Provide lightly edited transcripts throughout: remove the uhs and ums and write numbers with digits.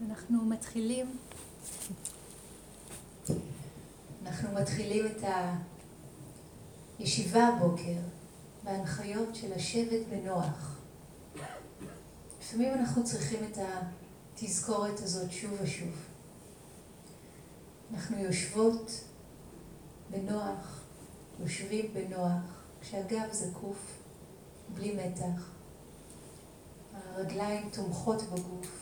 אנחנו מתחילים את הישיבה הבוקר בהנחיות של לשבת בנוח. לפעמים אנחנו צריכים את התזכורת הזאת שוב ושוב. אנחנו יושבות בנוח, יושבים בנוח, כשהגב זקוף, בלי מתח. הרגליים תומכות בגוף.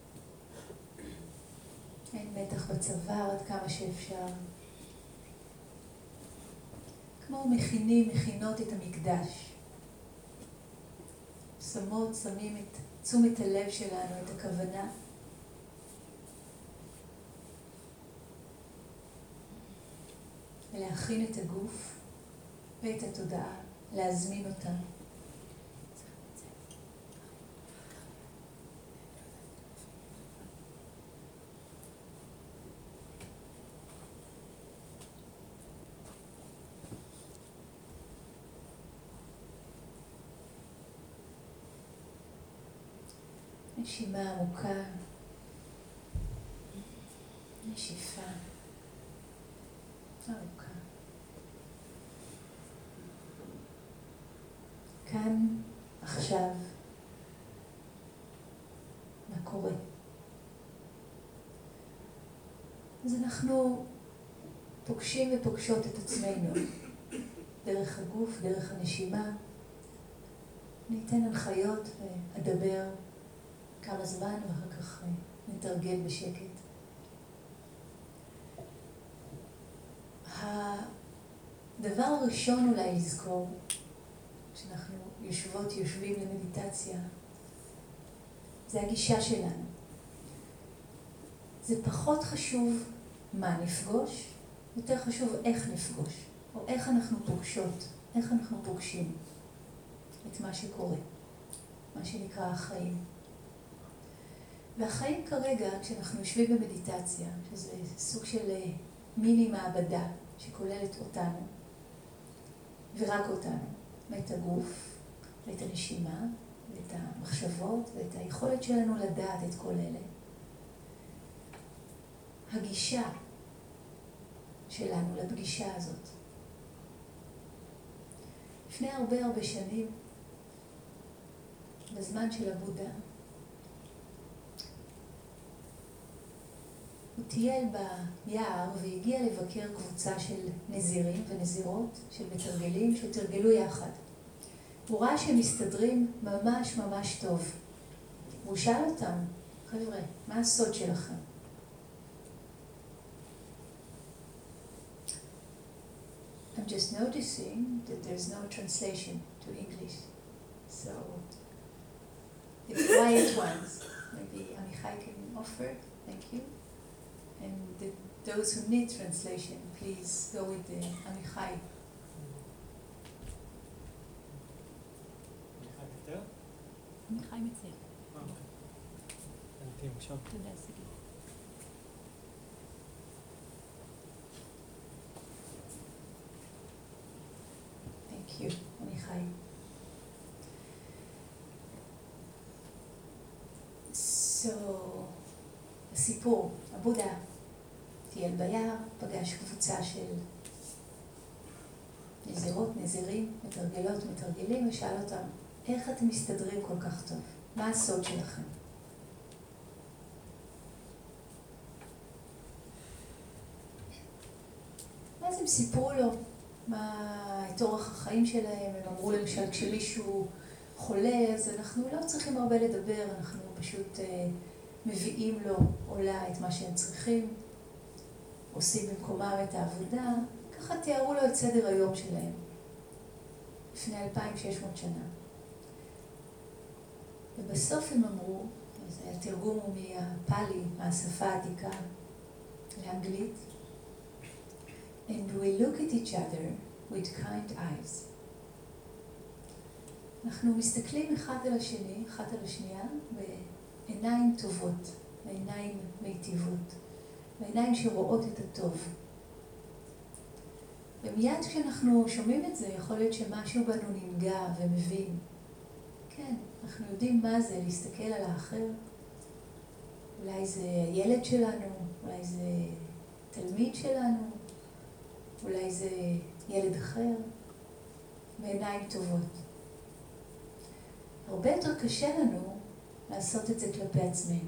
אין מתח בצוואר עד כמה שאפשר. כמו מכינות את המקדש. שמים את תשומת הלב שלנו, את הכוונה. ולהכין את הגוף ואת התודעה, להזמין אותם. נשימה עמוקה, נשיפה ארוכה. כאן, עכשיו, מה קורה? אז אנחנו פוגשים ופוגשות את עצמנו דרך הגוף, דרך הנשימה. ניתן הנחיות ואדבר כמה זמן ואחר כך נתרגל בשקט. הדבר הראשון אולי לזכור, כשאנחנו יושבים למדיטציה, זה הגישה שלנו. זה פחות חשוב מה נפגוש, יותר חשוב איך נפגוש, או איך אנחנו פוגשות, איך אנחנו פוגשים את מה שקורה, מה שנקרא החיים. והחיים כרגע, כשאנחנו יושבים במדיטציה, שזה סוג של מיני מעבדה שכוללת אותנו, ורק אותנו, ואת הגוף, ואת הנשימה, ואת המחשבות, ואת היכולת שלנו לדעת את כל אלה. הגישה שלנו לפגישה הזאת. לפני הרבה שנים, בזמן של הבודה, הוא טייל ביער והגיע לבקר קבוצה של נזירים ונזירות, של מתרגלים שתרגלו יחד. הוא ראה שהם מסתדרים ממש טוב. הוא שאל אותם, חבר'ה, מה הסוד שלכם? I'm just noticing that there's no translation to English. So, the quiet ones, maybe Amichai can offer, thank you. And those who need translation, please go with the Amichai. עמיחי מציע. תודה, סגי. Thank you, עמיחי. So, הסיפור, הבודה טייל ביער, פגש קבוצה של נזירות, נזירים, מתרגלות, מתרגלים, ושאל אותם, איך אתם מסתדרים כל כך טוב? מה הסוד שלכם? ואז הם סיפרו לו את אורח החיים שלהם. הם אמרו למשל, כשמישהו חולה, אז אנחנו לא צריכים הרבה לדבר, אנחנו פשוט מביאים לו עולה את מה שהם צריכים, עושים במקומם את העבודה, ככה תיארו לו את סדר היום שלהם, לפני 2,600 שנה. ובסוף הם אמרו, התרגום הוא מהפאלי, מהשפה העתיקה לאנגלית, And we look at each other with kind eyes. אנחנו מסתכלים אחד על השני, אחת על השנייה, בעיניים טובות, בעיניים מיטיבות, בעיניים שרואות את הטוב. ומיד כשאנחנו שומעים את זה, יכול להיות שמשהו בנו ננגע ומבין. כן, אנחנו יודעים מה זה להסתכל על האחר אולי זה הילד שלנו, אולי זה תלמיד שלנו, אולי זה ילד אחר, בעיניים טובות. הרבה יותר קשה לנו לעשות את זה כלפי עצמנו.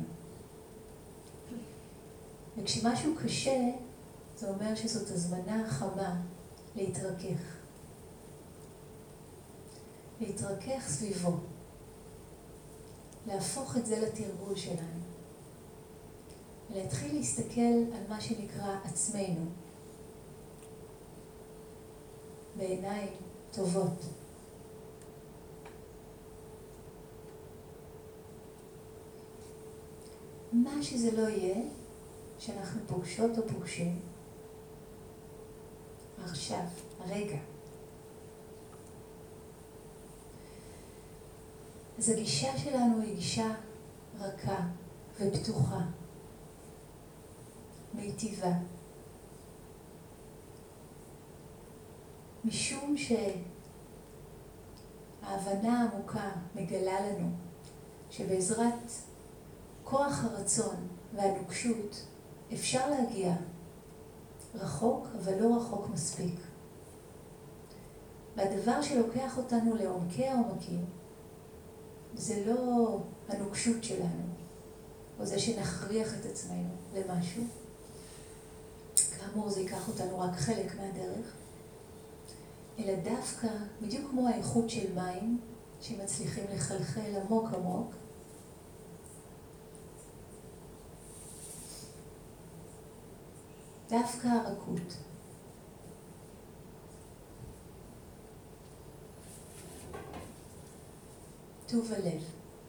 וכשמשהו קשה, זה אומר שזאת הזמנה חמה להתרכך. להתרכך סביבו. להפוך את זה לתרגול שלנו. ולהתחיל להסתכל על מה שנקרא עצמנו. בעיניים טובות. מה שזה לא יהיה, שאנחנו פוגשות או פוגשים, עכשיו, הרגע. אז הגישה שלנו היא גישה רכה ופתוחה, מיטיבה. משום שההבנה העמוקה מגלה לנו שבעזרת כוח הרצון והנוקשות אפשר להגיע רחוק, אבל לא רחוק מספיק. והדבר שלוקח אותנו לעומקי העומקים, זה לא הנוקשות שלנו, או זה שנכריח את עצמנו למשהו. כאמור, זה ייקח אותנו רק חלק מהדרך, אלא דווקא, בדיוק כמו האיכות של מים, שמצליחים לחלחל עמוק עמוק, דווקא הרכות. טוב הלב.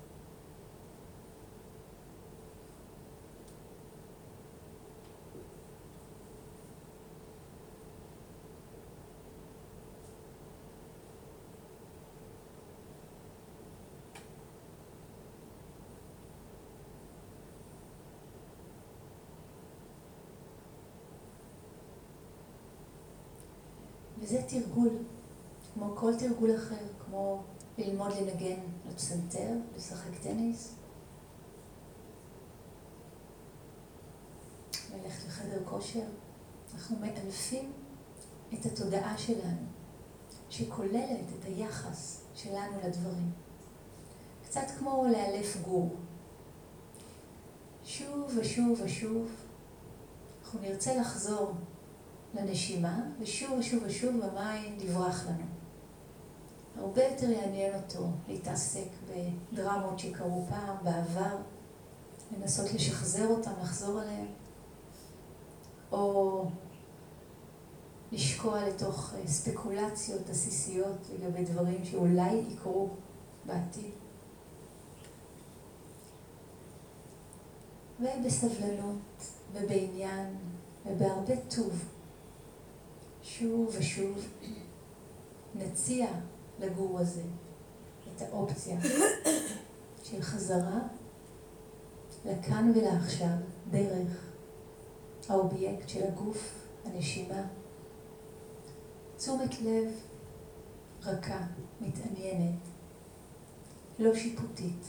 וזה תרגול, כמו כל תרגול אחר, כמו ללמוד לנגן על פסנתר, לשחק טניס, ללכת לחדר כושר. אנחנו מאלפים את התודעה שלנו, שכוללת את היחס שלנו לדברים. קצת כמו לאלף גור. שוב ושוב ושוב, אנחנו נרצה לחזור לנשימה, ושוב ושוב ושוב המים יברח לנו. הרבה יותר יעניין אותו להתעסק בדרמות שקרו פעם, בעבר, לנסות לשחזר אותם, לחזור עליהם, או לשקוע לתוך ספקולציות עסיסיות לגבי דברים שאולי יקרו בעתיד. ובסבלנות ובעניין ובהרבה טוב, שוב ושוב נציע לגור הזה את האופציה של חזרה לכאן ולעכשיו דרך האובייקט של הגוף, הנשימה. תשומת לב רכה, מתעניינת, לא שיפוטית.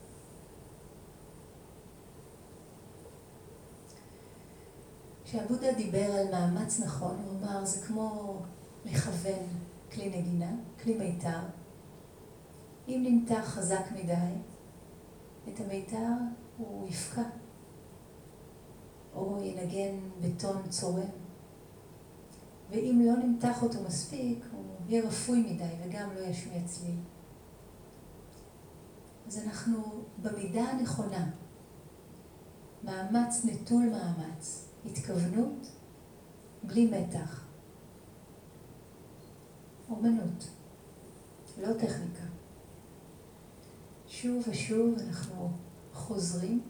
כשהבודה דיבר על מאמץ נכון, הוא אמר, זה כמו לכוון כלי נגינה, כלי מיתר. אם נמתח חזק מדי, את המיתר הוא יפקע, או ינגן בטון צורם. ואם לא נמתח אותו מספיק, הוא יהיה רפוי מדי וגם לא ישמיע צליל. אז אנחנו במידה הנכונה, מאמץ נטול מאמץ, התכוונות בלי מתח. אומנות, לא טכניקה. שוב ושוב אנחנו חוזרים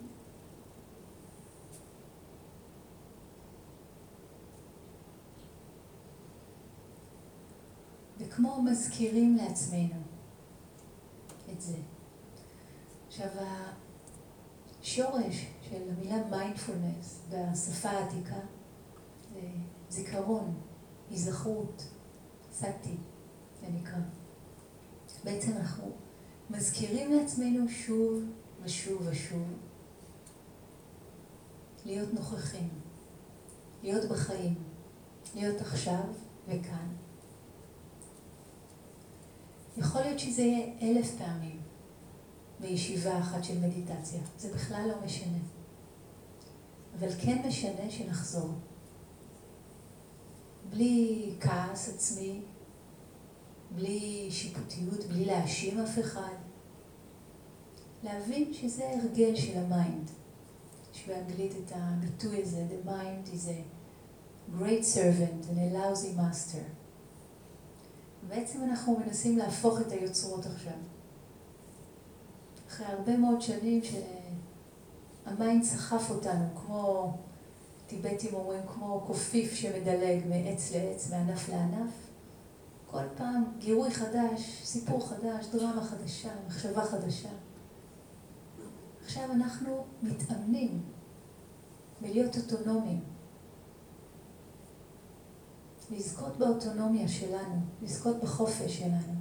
וכמו מזכירים לעצמנו את זה. עכשיו, השורש של המילה מיינדפולנס בשפה העתיקה זה זיכרון, היזכרות, סאטי, זה נקרא. בעצם אנחנו מזכירים לעצמנו שוב ושוב ושוב להיות נוכחים, להיות בחיים, להיות עכשיו וכאן. יכול להיות שזה יהיה 1000 פעמים בישיבה אחת של מדיטציה, זה בכלל לא משנה. אבל כן משנה שנחזור. בלי כעס עצמי, בלי שיפוטיות, בלי להאשים אף אחד. להבין שזה הרגל של המיינד. יש באנגלית את הביטוי הזה, the mind is a great servant and a lousy master. בעצם אנחנו מנסים להפוך את היוצרות עכשיו. אחרי הרבה מאוד שנים שהמיינד סחף אותנו, כמו טיבטים אומרים, כמו קופיף שמדלג מעץ לעץ, מענף לענף. כל פעם גירוי חדש, סיפור חדש, דרמה חדשה, מחשבה חדשה. עכשיו אנחנו מתאמנים בלהיות אוטונומיים. לזכות באוטונומיה שלנו, לזכות בחופש שלנו.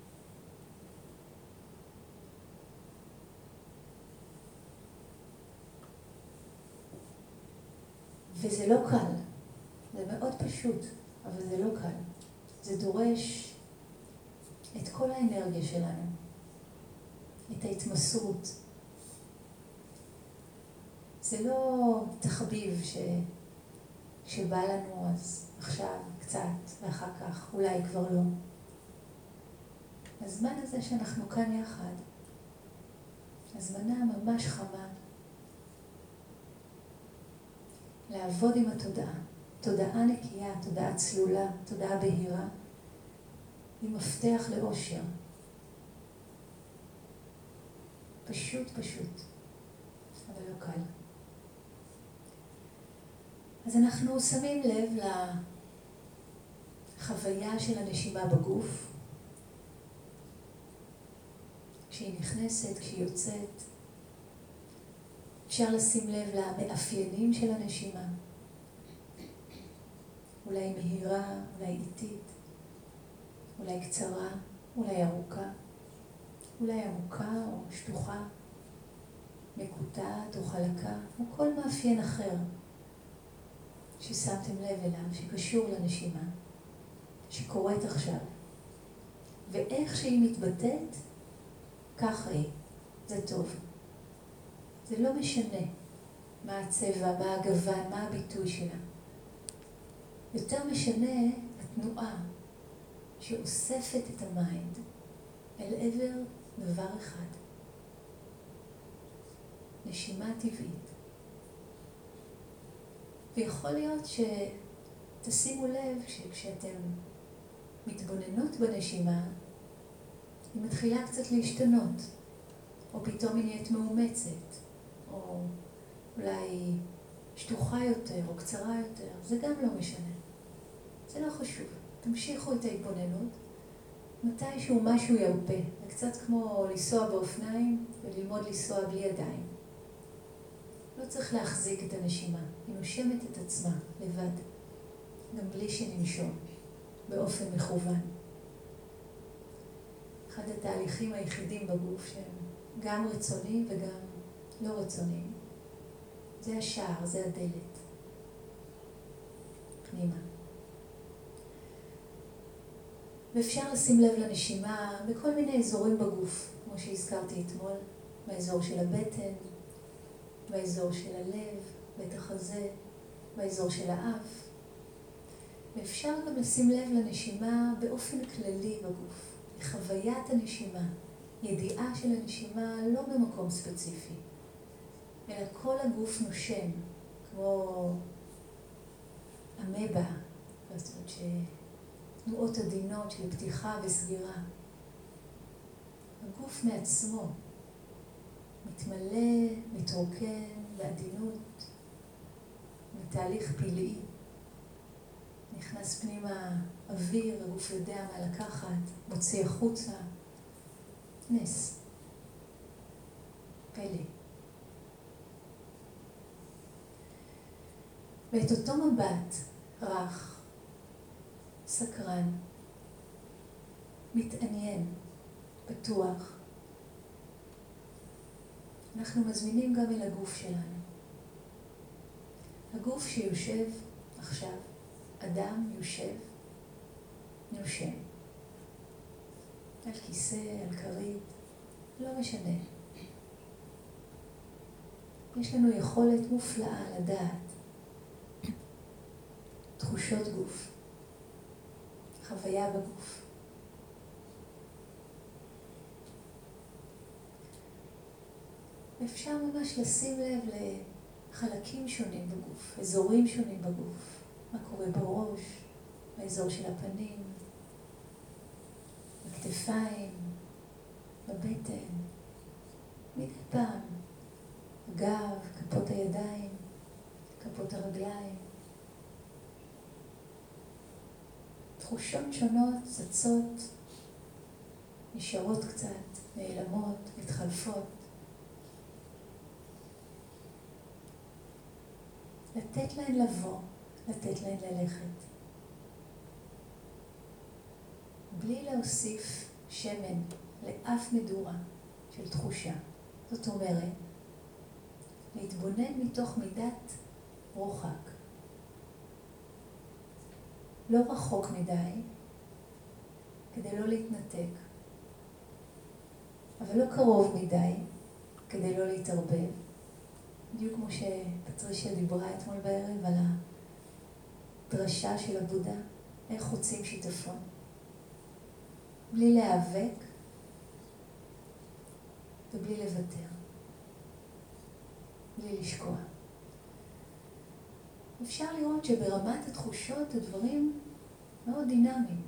וזה לא קל, זה מאוד פשוט, אבל זה לא קל. זה דורש את כל האנרגיה שלנו, את ההתמסרות. זה לא תחביב שבא לנו אז עכשיו קצת ואחר כך, אולי כבר לא. הזמן הזה שאנחנו כאן יחד, הזמנה ממש חמה, לעבוד עם התודעה, תודעה נקייה, תודעה צלולה, תודעה בהירה, היא מפתח לאושר. פשוט, אבל לא קל. אז אנחנו שמים לב לחוויה של הנשימה בגוף, כשהיא נכנסת, כשהיא יוצאת. אפשר לשים לב למאפיינים של הנשימה. אולי מהירה, אולי איטית, אולי קצרה, אולי ארוכה, אולי עמוקה או שטוחה, מקוטעת או חלקה, או כל מאפיין אחר ששמתם לב אליו, שקשור לנשימה, שקורית עכשיו. ואיך שהיא מתבטאת, ככה היא. זה טוב. זה לא משנה מה הצבע, מה הגוון, מה הביטוי שלה. יותר משנה התנועה שאוספת את המיינד אל עבר דבר אחד. נשימה טבעית. ויכול להיות שתשימו לב שכשאתם מתבוננות בנשימה, היא מתחילה קצת להשתנות, או פתאום היא נהיית מאומצת, או אולי שטוחה יותר או קצרה יותר, זה גם לא משנה. זה לא חשוב. תמשיכו את ההתבוננות. מתישהו משהו ירפה. זה קצת כמו לנסוע באופניים וללמוד לנסוע בלי ידיים. לא צריך להחזיק את הנשימה. היא נושמת את עצמה לבד. גם בלי שננשום. באופן מכוון. אחד התהליכים היחידים בגוף שהם גם רצוניים וגם לא רצוניים. זה השער, זה הדלת. פנימה. ואפשר לשים לב לנשימה בכל מיני אזורים בגוף, כמו שהזכרתי אתמול, באזור של הבטן, באזור של הלב, בית החזה, באזור של האף. ואפשר גם לשים לב לנשימה באופן כללי בגוף, לחוויית הנשימה, ידיעה של הנשימה לא במקום ספציפי, אלא כל הגוף נושם, כמו אמבה, זאת אומרת תנועות עדינות של פתיחה וסגירה. הגוף מעצמו מתמלא, מתרוקן בעדינות, בתהליך פלאי. נכנס פנימה אוויר, הגוף יודע מה לקחת, מוציא החוצה. נס. פלא. ואת אותו מבט רך, סקרן, מתעניין, פתוח. אנחנו מזמינים גם אל הגוף שלנו. הגוף שיושב עכשיו, אדם יושב, נושם. על כיסא, על כרית, לא משנה. יש לנו יכולת מופלאה לדעת תחושות גוף, חוויה בגוף. אפשר ממש לשים לב לחלקים שונים בגוף, אזורים שונים בגוף, מה קורה בראש, באזור של הפנים, בכתפיים, בבטן, מדי פעם, גב, כפות הידיים, כפות הרגליים. תחושות שונות צצות, נשארות קצת, נעלמות, מתחלפות. לתת להן לבוא, לתת להן ללכת. בלי להוסיף שמן לאף מדורה של תחושה. זאת אומרת, להתבונן מתוך מידת רוחק. לא רחוק מדי, כדי לא להתנתק, אבל לא קרוב מדי, כדי לא להתערבב. בדיוק כמו שפטרישיה דיברה אתמול בערב על הדרשה של הבודה, איך חוצים שיטפון. בלי להיאבק ובלי לוותר. בלי לשקוע. אפשר לראות שברמת התחושות הדברים מאוד דינמיים.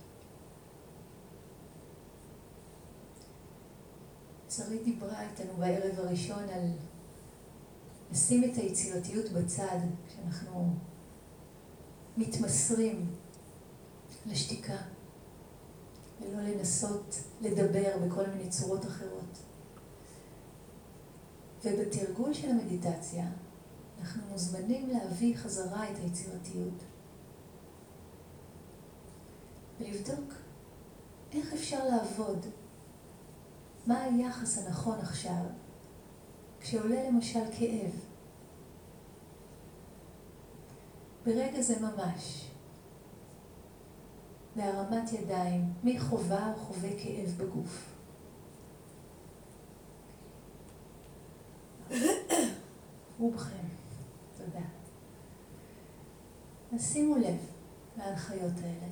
שרית דיברה איתנו בערב הראשון על לשים את היצירתיות בצד, כשאנחנו מתמסרים לשתיקה, ולא לנסות לדבר בכל מיני צורות אחרות. ובתרגול של המדיטציה, אנחנו מוזמנים להביא חזרה את היצירתיות. ולבדוק איך אפשר לעבוד. מה היחס הנכון עכשיו, כשעולה למשל כאב. ברגע זה ממש, בהרמת ידיים, מי חובה או חווה כאב בגוף. רובכם, תודה. אז שימו לב להנחיות האלה.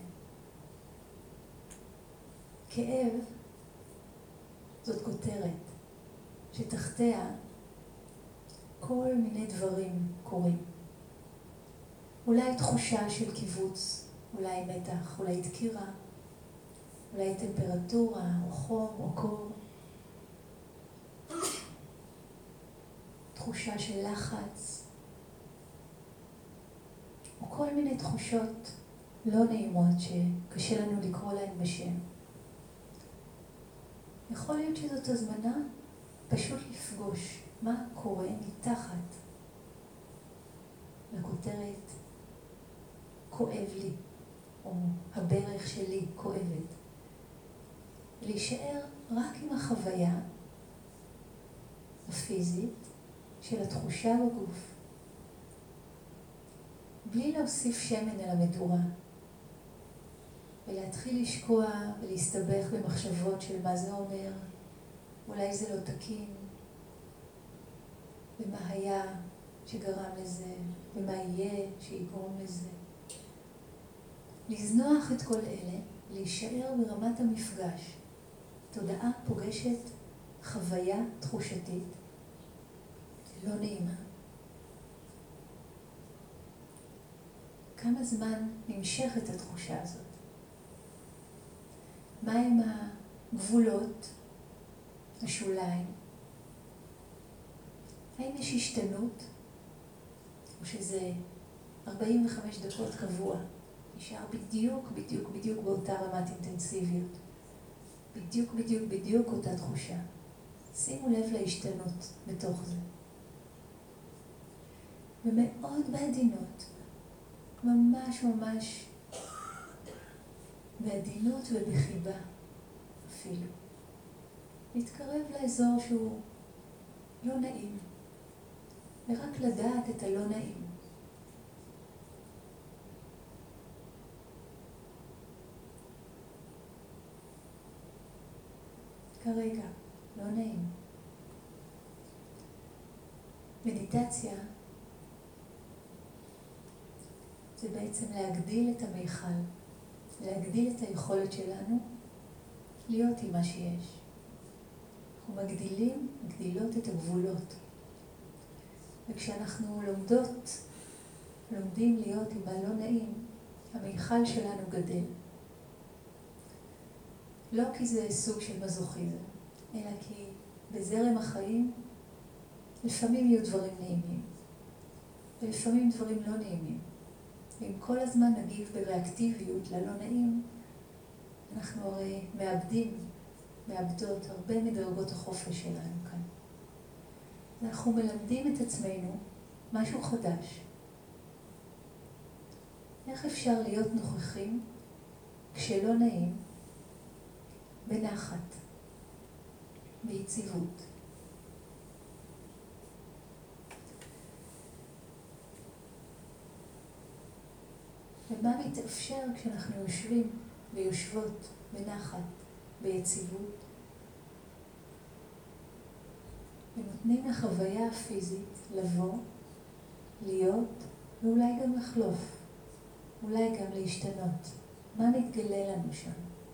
כאב זאת כותרת שתחתיה כל מיני דברים קורים. אולי תחושה של קיבוץ, אולי מתח, אולי דקירה, אולי טמפרטורה או חום או קור. תחושה של לחץ, או כל מיני תחושות לא נעימות שקשה לנו לקרוא להן בשם. יכול להיות שזאת הזמנה פשוט לפגוש מה קורה מתחת לכותרת כואב לי, או הברך שלי כואבת. להישאר רק עם החוויה הפיזית של התחושה בגוף. בלי להוסיף שמן על המדורה. ולהתחיל לשקוע ולהסתבך במחשבות של מה זה אומר, אולי זה לא תקין, ומה היה שגרם לזה, ומה יהיה שיגרום לזה. לזנוח את כל אלה, להישאר ברמת המפגש. תודעה פוגשת חוויה תחושתית, לא נעימה. כמה זמן נמשכת התחושה הזאת? מהם הגבולות, השוליים? האם יש השתנות? או שזה 45 דקות קבוע? נשאר בדיוק באותה רמת אינטנסיביות. בדיוק אותה תחושה. שימו לב להשתנות בתוך זה. ומאוד בעדינות, ממש בעדינות ובחיבה אפילו. להתקרב לאזור שהוא לא נעים, ורק לדעת את הלא נעים, כרגע, לא נעים. מדיטציה זה בעצם להגדיל את המיכל, להגדיל את היכולת שלנו להיות עם מה שיש. אנחנו מגדילות את הגבולות. וכשאנחנו לומדים להיות עם מה לא נעים, המיכל שלנו גדל. לא כי זה סוג של מזוכיזם, אלא כי בזרם החיים לפעמים יהיו דברים נעימים, ולפעמים דברים לא נעימים. ואם כל הזמן נגיב בריאקטיביות ללא נעים, אנחנו הרי מאבדות הרבה מדרגות החופש שלנו כאן. אנחנו מלמדים את עצמנו משהו חדש. איך אפשר להיות נוכחים כשלא נעים, בנחת, ביציבות. ומה מתאפשר כשאנחנו יושבים ויושבות בנחת, ביציבות, ונותנים לחוויה הפיזית לבוא, להיות, ואולי גם לחלוף, אולי גם להשתנות. מה מתגלה לנו שם?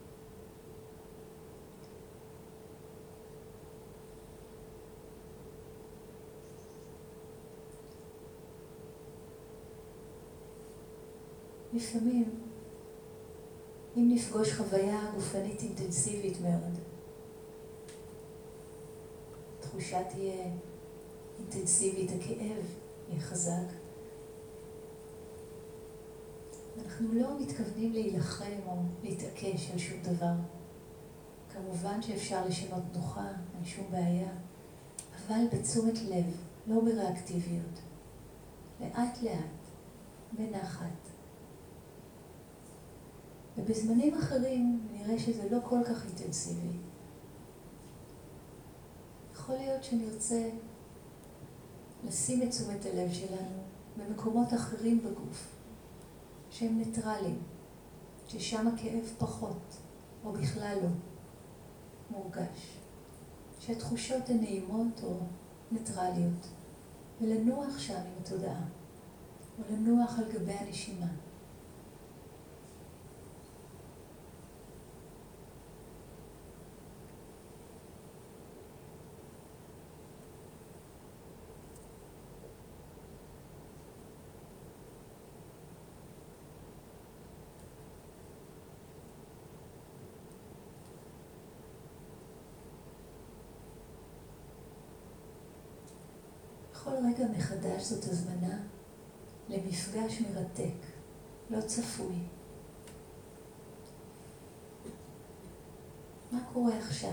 לפעמים, אם נפגוש חוויה גופנית אינטנסיבית מאוד, התחושה תהיה אינטנסיבית, הכאב יהיה חזק. אנחנו לא מתכוונים להילחם או להתעקש על שום דבר. כמובן שאפשר לשנות תנוחה, אין שום בעיה, אבל בתשומת לב, לא בריאקטיביות. לאט לאט, בנחת. ובזמנים אחרים נראה שזה לא כל כך אינטנסיבי. יכול להיות שנרצה לשים את תשומת הלב שלנו במקומות אחרים בגוף, שהם ניטרליים, ששם הכאב פחות, או בכלל לא מורגש. שהתחושות הן נעימות או ניטרליות, ולנוח שם עם התודעה, או לנוח על גבי הנשימה. בכל רגע מחדש זאת הזמנה למפגש מרתק, לא צפוי. מה קורה עכשיו?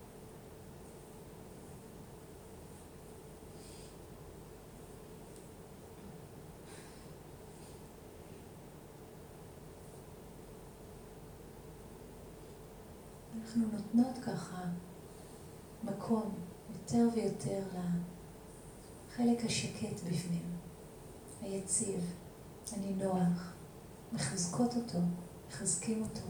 אנחנו נותנות ככה מקום יותר ויותר לחלק השקט בפנים, היציב, הנינוח, מחזקות אותו, מחזקים אותו.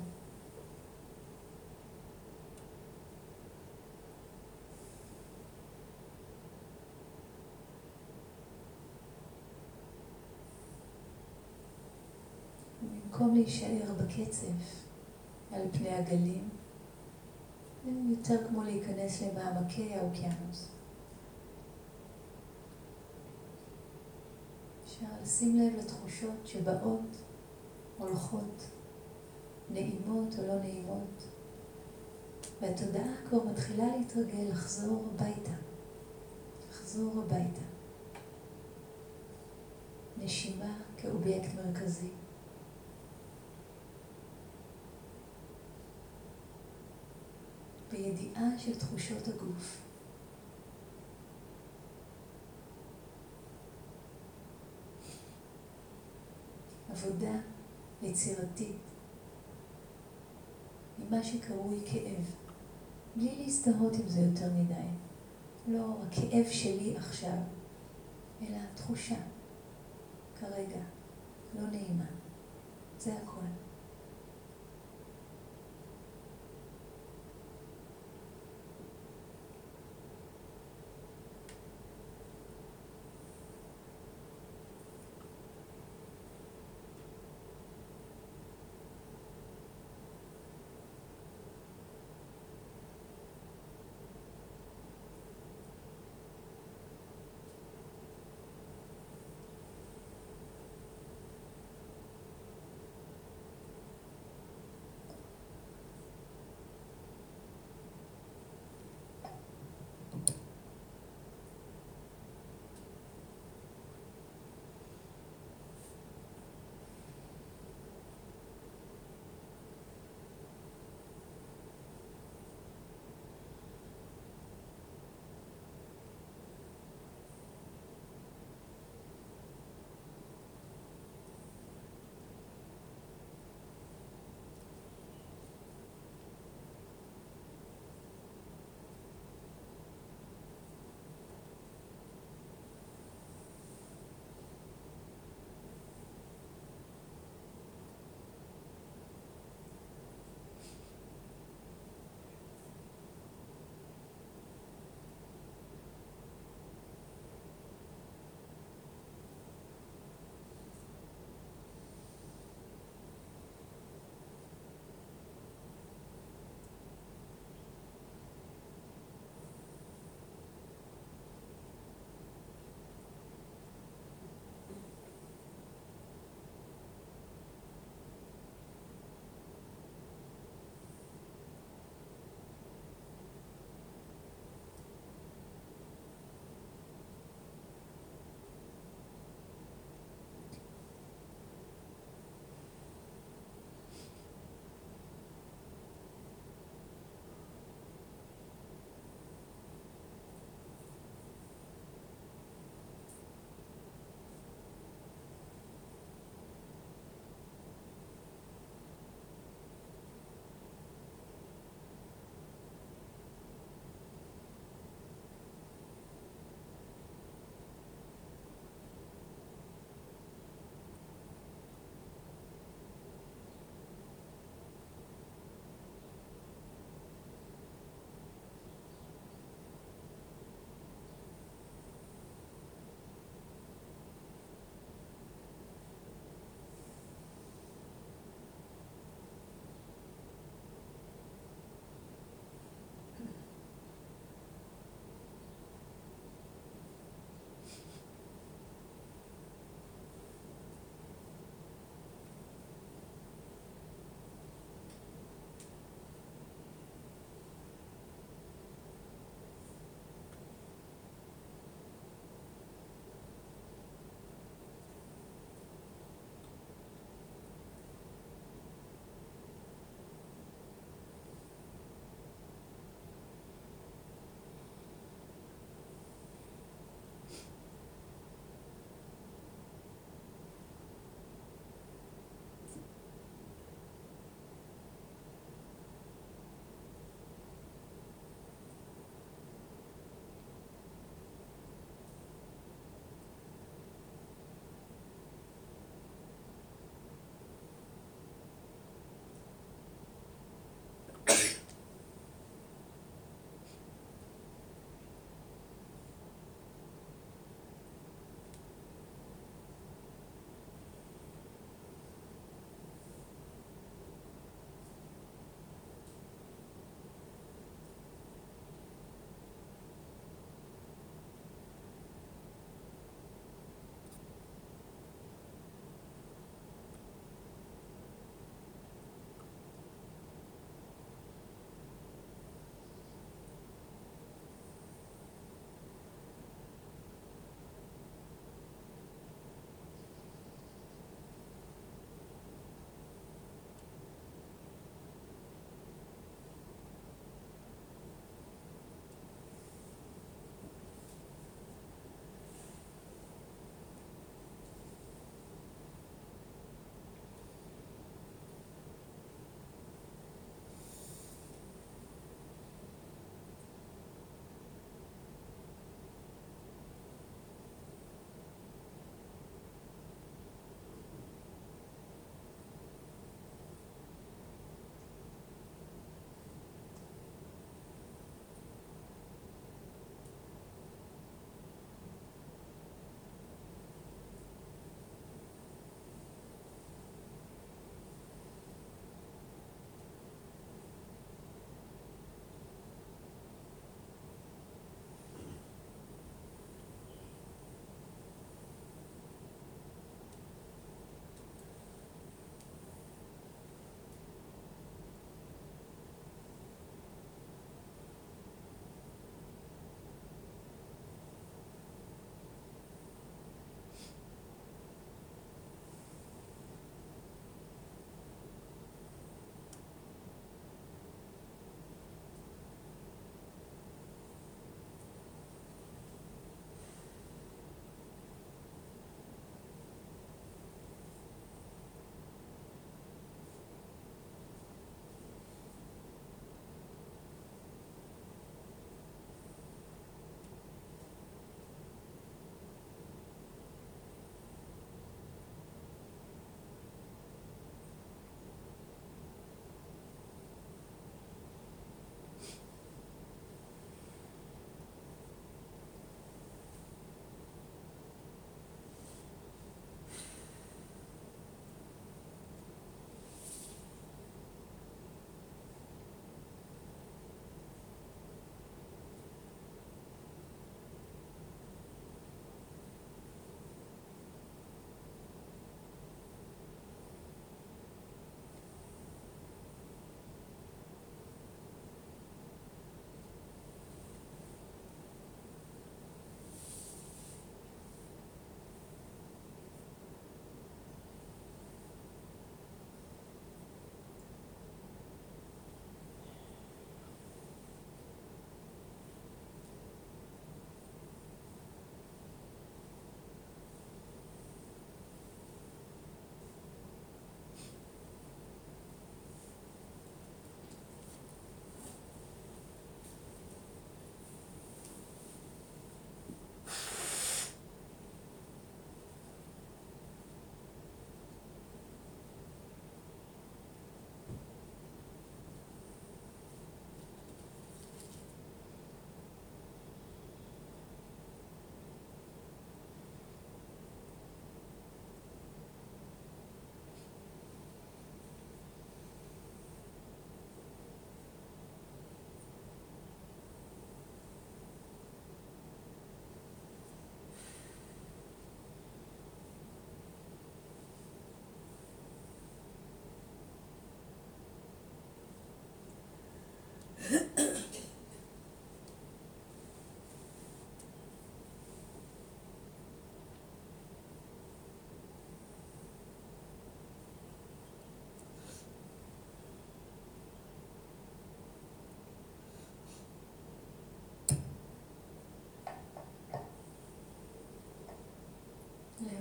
במקום להישאר בקצב על פני הגלים, זה יותר כמו להיכנס למעמקי האוקיינוס. אפשר לשים לב לתחושות שבאות, הולכות, נעימות או לא נעימות, והתודעה כבר מתחילה להתרגל לחזור הביתה. לחזור הביתה. נשימה כאובייקט מרכזי. בידיעה של תחושות הגוף. עבודה יצירתית עם מה שקרוי כאב, בלי להזדהות עם זה יותר מדי. לא הכאב שלי עכשיו, אלא תחושה, כרגע, לא נעימה. זה הכל.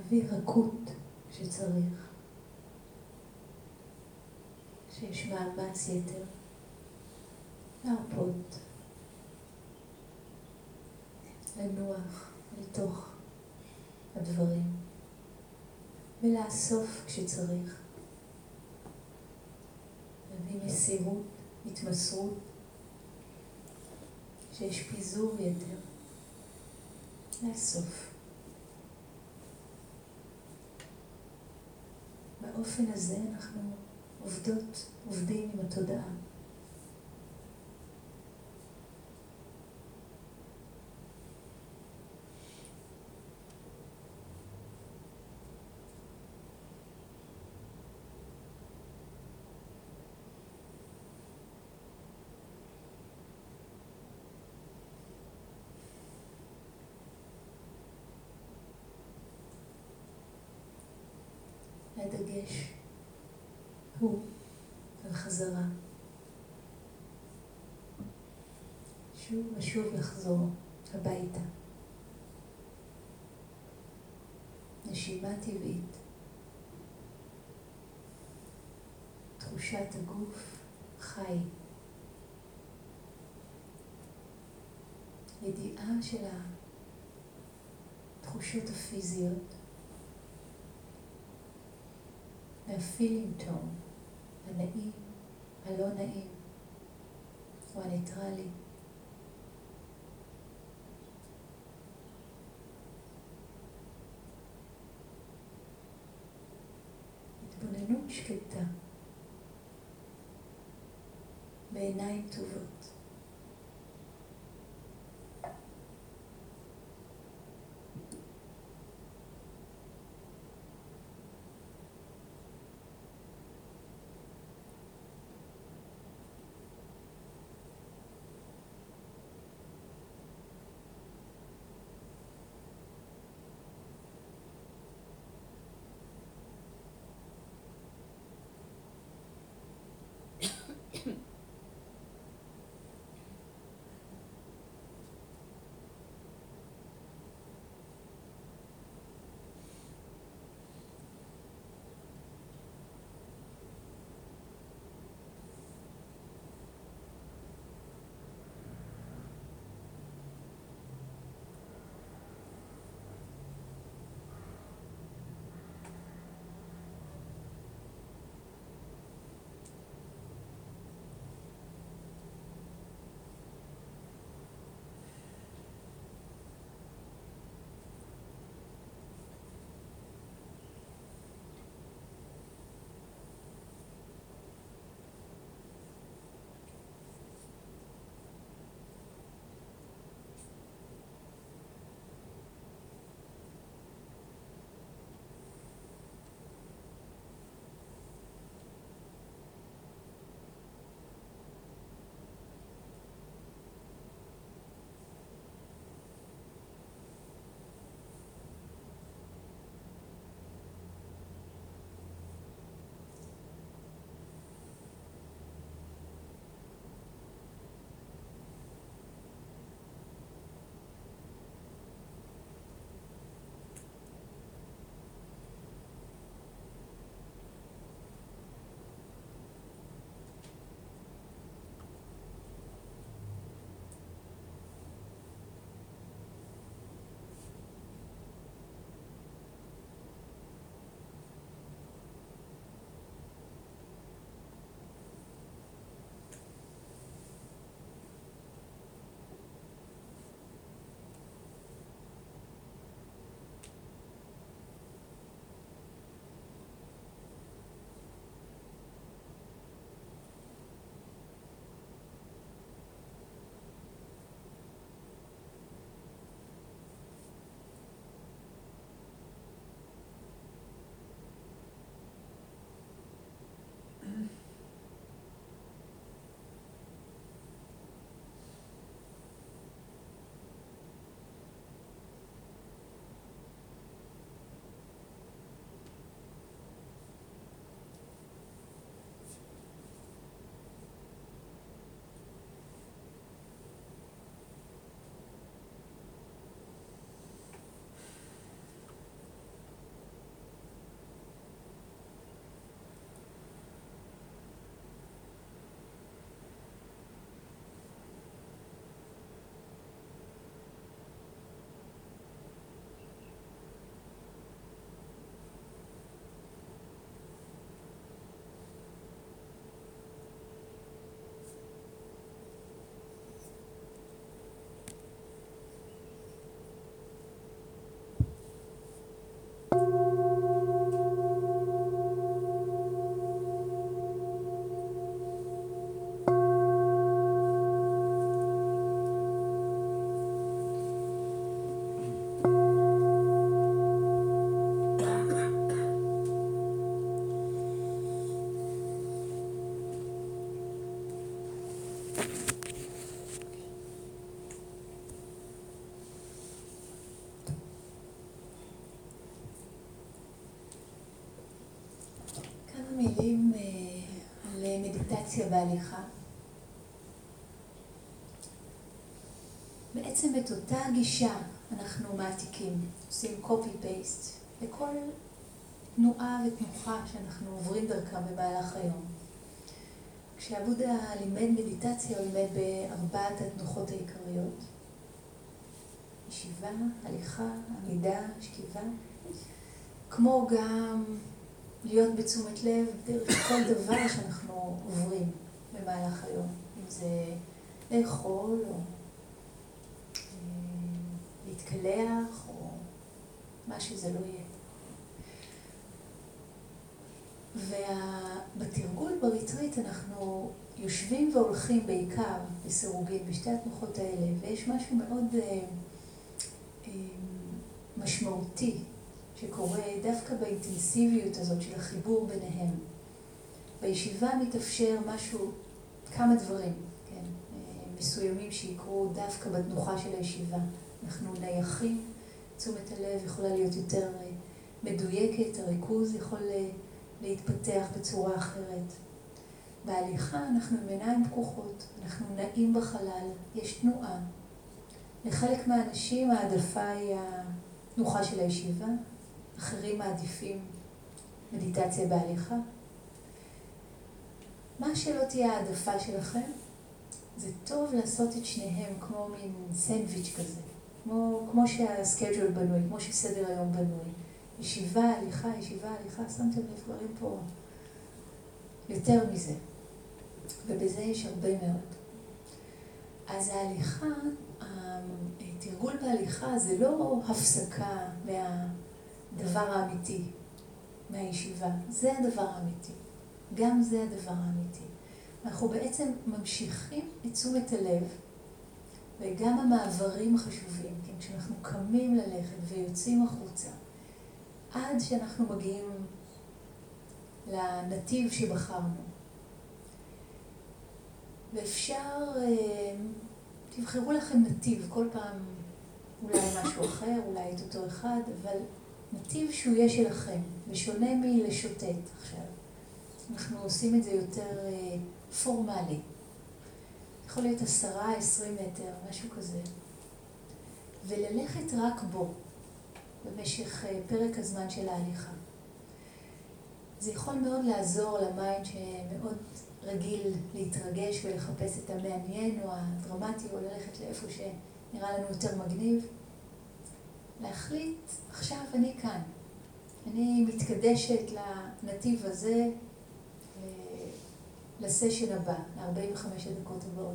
להביא רכות כשצריך, שיש מאמץ יתר, להרפות, לנוח לתוך הדברים, ולאסוף כשצריך, להביא מסירות, התמסרות, שיש פיזור יתר, לאסוף. באופן הזה אנחנו עובדים עם התודעה. הדגש הוא על חזרה. שוב ושוב לחזור הביתה. נשימה טבעית. תחושת הגוף חי. ידיעה של התחושות הפיזיות. והפילינג טון, הנעים, הלא נעים, או הניטרלי. התבוננות שקטה, בעיניים טובות. מדיטציה בהליכה. בעצם את אותה גישה אנחנו מעתיקים, עושים copy-paste לכל תנועה ותנוחה שאנחנו עוברים דרכם במהלך היום. כשהבודה לימד מדיטציה, הוא לימד בארבעת התנוחות העיקריות. ישיבה, הליכה, עמידה, שכיבה. כמו גם להיות בתשומת לב דרך כל דבר שאנחנו עוברים במהלך היום. אם זה לאכול או להתקלח או מה שזה לא יהיה. ובתרגול בריטריט אנחנו יושבים והולכים בעיקר בסירוגין בשתי התנוחות האלה, ויש משהו מאוד משמעותי שקורה דווקא באינטנסיביות הזאת של החיבור ביניהם. בישיבה מתאפשר משהו, כמה דברים, כן, מסוימים שיקרו דווקא בתנוחה של הישיבה. אנחנו נייחים, תשומת הלב יכולה להיות יותר מדויקת, הריכוז יכול להתפתח בצורה אחרת. בהליכה אנחנו עם עיניים פקוחות, אנחנו נעים בחלל, יש תנועה. לחלק מהאנשים העדפה היא התנוחה של הישיבה, אחרים מעדיפים מדיטציה בהליכה. מה שלא תהיה העדפה שלכם, זה טוב לעשות את שניהם כמו מין סנדוויץ' כזה, כמו שהסקייג'ול בנוי, כמו שסדר היום בנוי. ישיבה, הליכה, ישיבה, הליכה, שמתם לב דברים פה יותר מזה. ובזה יש הרבה מאוד. אז ההליכה, התרגול בהליכה זה לא הפסקה מהדבר האמיתי, מהישיבה. זה הדבר האמיתי. גם זה הדבר האמיתי. אנחנו בעצם ממשיכים את תשומת הלב, וגם המעברים חשובים, כן? כשאנחנו קמים ללכת ויוצאים החוצה, עד שאנחנו מגיעים לנתיב שבחרנו. ואפשר, תבחרו לכם נתיב, כל פעם אולי משהו אחר, אולי את אותו אחד, אבל נתיב שהוא יהיה שלכם, ושונה מלשוטט עכשיו. אנחנו עושים את זה יותר פורמלי. יכול להיות 10-20 מטר, משהו כזה. וללכת רק בו, במשך פרק הזמן של ההליכה. זה יכול מאוד לעזור למיינד שמאוד רגיל להתרגש ולחפש את המעניין או הדרמטי, או ללכת לאיפה שנראה לנו יותר מגניב. להחליט, עכשיו אני כאן. אני מתקדשת לנתיב הזה, לסשן הבא, ל-45 הדקות הבאות.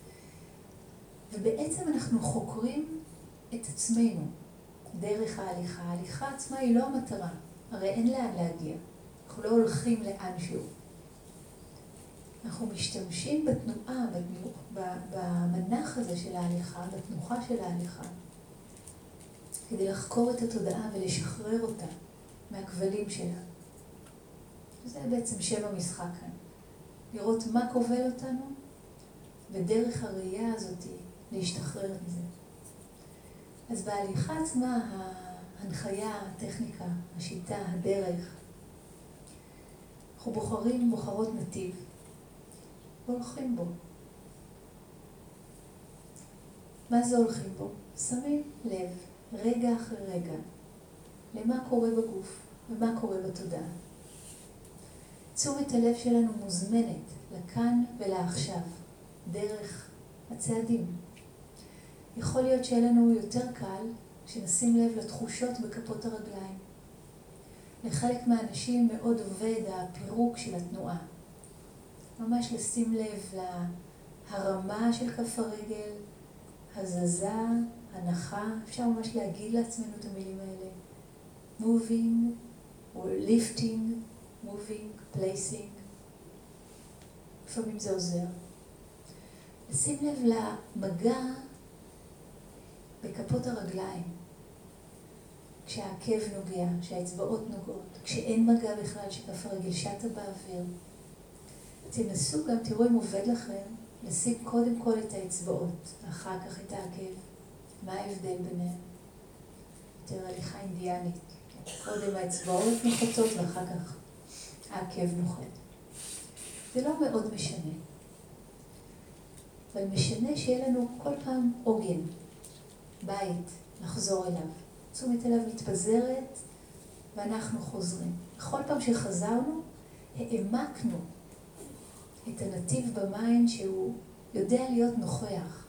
ובעצם אנחנו חוקרים את עצמנו דרך ההליכה. ההליכה עצמה היא לא המטרה, הרי אין לאן להגיע. אנחנו לא הולכים לאנשהו. אנחנו משתמשים בתנועה, במנח הזה של ההליכה, בתנוחה של ההליכה, כדי לחקור את התודעה ולשחרר אותה מהכבלים שלה. זה בעצם שם המשחק כאן. לראות מה כובל אותנו, ודרך הראייה הזאת להשתחרר מזה. אז בהליכה עצמה, ההנחיה, הטכניקה, השיטה, הדרך, אנחנו בוחרות נתיב, והולכים בו. מה זה הולכים בו? שמים לב, רגע אחרי רגע, למה קורה בגוף ומה קורה בתודעה. תשומת הלב שלנו מוזמנת לכאן ולעכשיו, דרך הצעדים. יכול להיות שיהיה לנו יותר קל כשנשים לב לתחושות בכפות הרגליים. לחלק מהאנשים מאוד עובד הפירוק של התנועה. ממש לשים לב להרמה של כף הרגל, הזזה, הנחה, אפשר ממש להגיד לעצמנו את המילים האלה. moving או lifting, moving, placing. לפעמים זה עוזר. לשים לב למגע בכפות הרגליים. כשהעקב נוגע, כשהאצבעות נוגעות, כשאין מגע בכלל שכף הרגל שטה באוויר. תנסו גם, תראו אם עובד לכם, לשים קודם כל את האצבעות, אחר כך את העקב. מה ההבדל ביניהם? יותר הליכה אינדיאנית. קודם האצבעות נוחתות ואחר כך העקב נוחת. זה לא מאוד משנה. אבל משנה שיהיה לנו כל פעם עוגן, בית, לחזור אליו. תשומת אליו מתפזרת ואנחנו חוזרים. בכל פעם שחזרנו, העמקנו את הנתיב במיינד שהוא יודע להיות נוכח.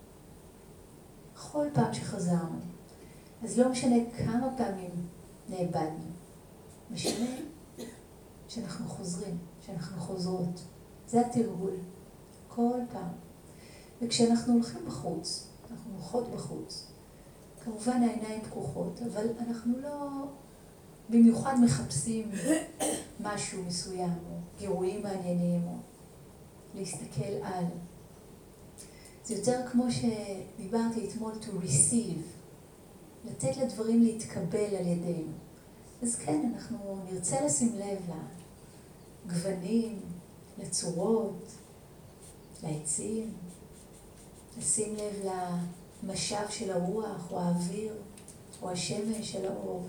בכל פעם שחזרנו. אז לא משנה כמה פעמים נאבדנו. משנה שאנחנו חוזרים, שאנחנו חוזרות. זה התרגול. כל פעם. וכשאנחנו הולכים בחוץ, אנחנו הולכות בחוץ, כמובן העיניים פקוחות, אבל אנחנו לא במיוחד מחפשים משהו מסוים, או גירויים מעניינים, או להסתכל על. זה יותר כמו שדיברתי אתמול, to receive, לתת לדברים להתקבל על ידינו. אז כן, אנחנו נרצה לשים לב לגוונים, לצורות, לעצים, לשים לב למשב של הרוח, או האוויר, או השמש של האור.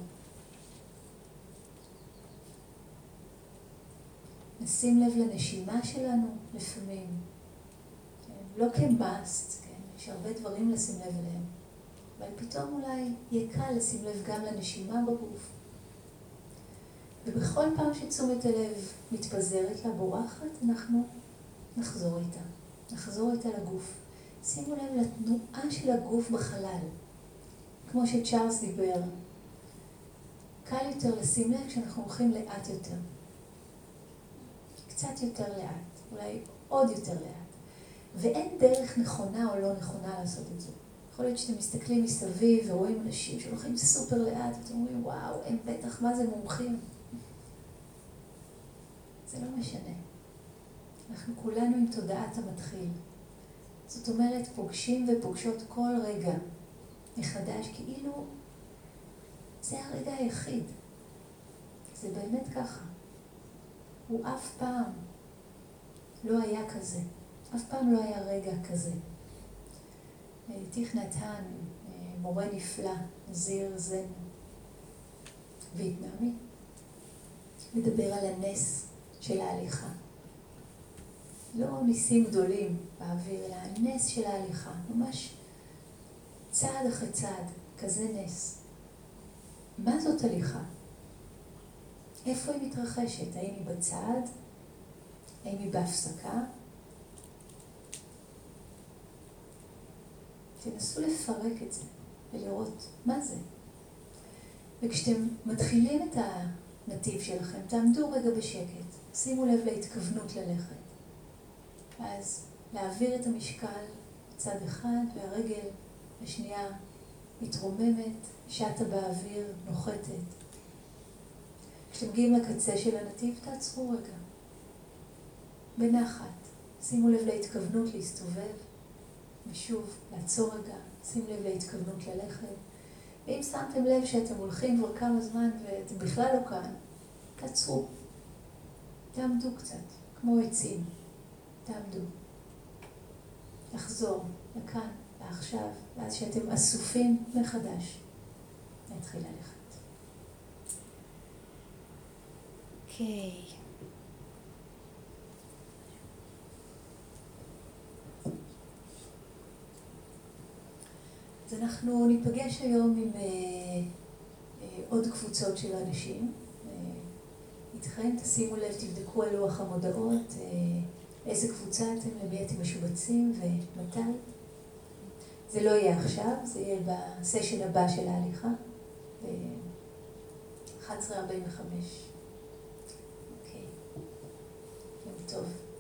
נשים לב לנשימה שלנו לפעמים. כן? לא כמאסט, כן? יש הרבה דברים לשים לב אליהם. אבל פתאום אולי יהיה קל לשים לב גם לנשימה בגוף. ובכל פעם שתשומת הלב מתפזרת לה, בורחת, אנחנו נחזור איתה. נחזור איתה לגוף. שימו לב לתנועה של הגוף בחלל. כמו שצ'ארלס דיבר, קל יותר לשים לב כשאנחנו הולכים לאט יותר. קצת יותר לאט, אולי עוד יותר לאט. ואין דרך נכונה או לא נכונה לעשות את זה. יכול להיות שאתם מסתכלים מסביב ורואים אנשים שהולכים סופר לאט, ואתם אומרים, וואו, הם בטח, מה זה מומחים? זה לא משנה. אנחנו כולנו עם תודעת המתחיל. זאת אומרת, פוגשים ופוגשות כל רגע מחדש, כאילו זה הרגע היחיד. זה באמת ככה. הוא אף פעם לא היה כזה. אף פעם לא היה רגע כזה. תיך נתן, מורה נפלא, זיר זן ויטנאמי, מדבר על הנס של ההליכה. לא ניסים גדולים באוויר, אלא הנס של ההליכה. ממש צעד אחרי צעד, כזה נס. מה זאת הליכה? איפה היא מתרחשת? האם היא בצד? האם היא בהפסקה? תנסו לפרק את זה ולראות מה זה. וכשאתם מתחילים את הנתיב שלכם, תעמדו רגע בשקט. שימו לב להתכוונות ללכת. אז להעביר את המשקל בצד אחד והרגל השנייה מתרוממת, שטה באוויר, נוחתת. כשאתם מגיעים לקצה של הנתיב, תעצרו רגע. בנחת. שימו לב להתכוונות להסתובב. ושוב, לעצור רגע. שימו לב להתכוונות ללכת. ואם שמתם לב שאתם הולכים כבר כמה זמן ואתם בכלל לא כאן, תעצרו. תעמדו קצת, כמו עצים. תעמדו. לחזור לכאן, לעכשיו, ואז שאתם אסופים מחדש. להתחיל ללכת. אוקיי. אז אנחנו ניפגש היום עם עוד קבוצות של אנשים. איתכם, תשימו לב, תבדקו על לוח המודעות, איזה קבוצה אתם, למי אתם משובצים ומתי. זה לא יהיה עכשיו, זה יהיה בסשן הבא של ההליכה, ב-11:45. אוקיי, יום טוב.